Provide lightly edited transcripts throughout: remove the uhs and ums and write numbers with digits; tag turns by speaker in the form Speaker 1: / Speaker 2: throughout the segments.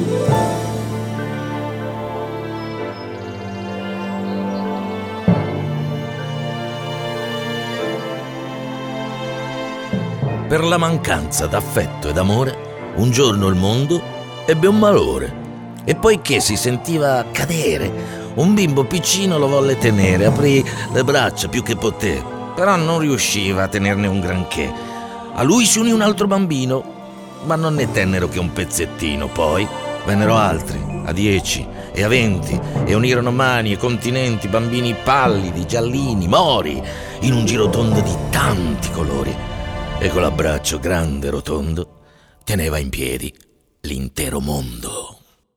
Speaker 1: Per la mancanza d'affetto ed amore, un giorno il mondo ebbe un malore. E poiché si sentiva cadere, un bimbo piccino lo volle tenere, aprì le braccia più che poté, però non riusciva a tenerne un granché. A lui si unì un altro bambino, ma non ne tennero che un pezzettino. Poi vennero altri, a 10 e a 20, e unirono mani e continenti, bambini pallidi, giallini, mori, in un girotondo di tanti colori. E con l'abbraccio grande e rotondo teneva in piedi l'intero mondo.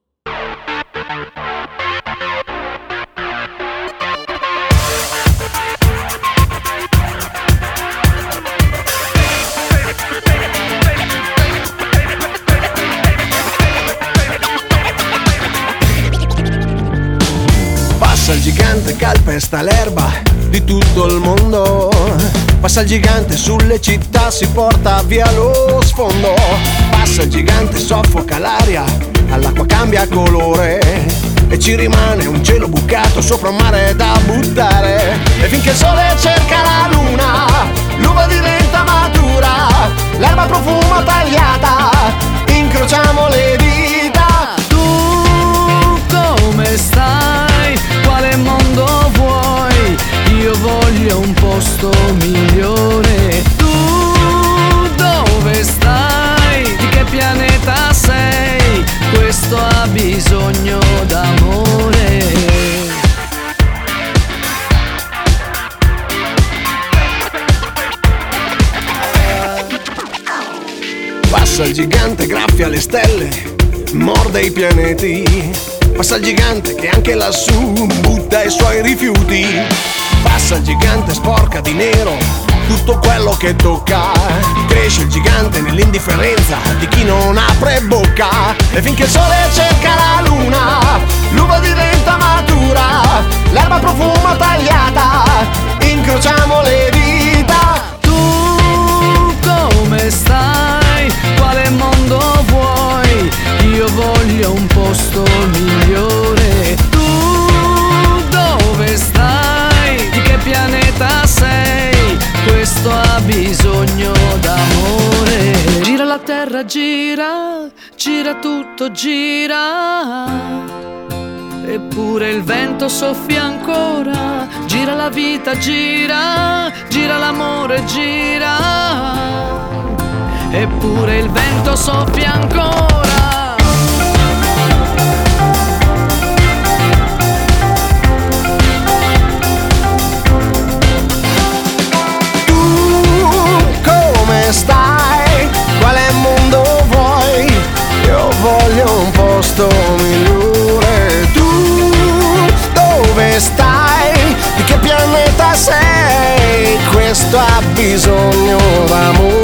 Speaker 2: Passa il gigante, calpesta l'erba di tutto il mondo. Passa il gigante sulle città, si porta via lo sfondo. Passa il gigante, soffoca l'aria, all'acqua cambia colore. E ci rimane un cielo bucato sopra un mare da buttare. E finché il sole cerca la luna, l'uva diventa matura, l'erba profuma tagliata, incrociamo le dita.
Speaker 3: Tu come stai? Quale mondo vuoi? Io voglio un posto migliore. Tu dove stai? Di che pianeta sei? Questo ha bisogno d'amore.
Speaker 2: Passa il gigante, graffia le stelle, morde i pianeti. Passa il gigante che anche lassù butta i suoi rifiuti. Passa il gigante, sporca di nero tutto quello che tocca. Cresce il gigante nell'indifferenza di chi non apre bocca. E finché il sole cerca la luna, l'uva diventa matura, l'erba profuma tagliata, incrociamo le dita.
Speaker 3: Tu come stai? Quale mondo vuoi? Io voglio un posto migliore. Tu dove stai? Di che pianeta sei? Questo ha bisogno d'amore. Gira la terra, gira, gira tutto, gira. Eppure il vento soffia ancora. Gira la vita, gira, gira l'amore, gira. Eppure il vento soffia ancora.
Speaker 2: Stai? Quale mondo vuoi? Io voglio un posto migliore. Tu dove stai? Di che pianeta sei? Questo ha bisogno d'amore.